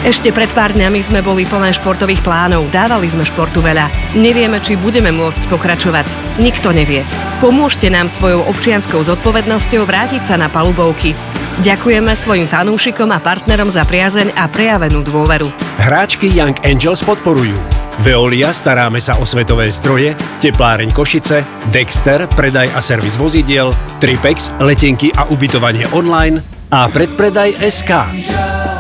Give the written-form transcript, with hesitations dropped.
Ešte pred pár dňami sme boli plné športových plánov, dávali sme športu veľa. Nevieme, či budeme môcť pokračovať. Nikto nevie. Pomôžte nám svojou občianskou zodpovednosťou vrátiť sa na palubovky. Ďakujeme svojim fanúšikom a partnerom za priazeň a prejavenú dôveru. Hráčky Young Angels podporujú Veolia, staráme sa o svetové zdroje, Tepláreň Košice, Dexter, predaj a servis vozidiel, Tripex, letenky a ubytovanie online a Predpredaj SK.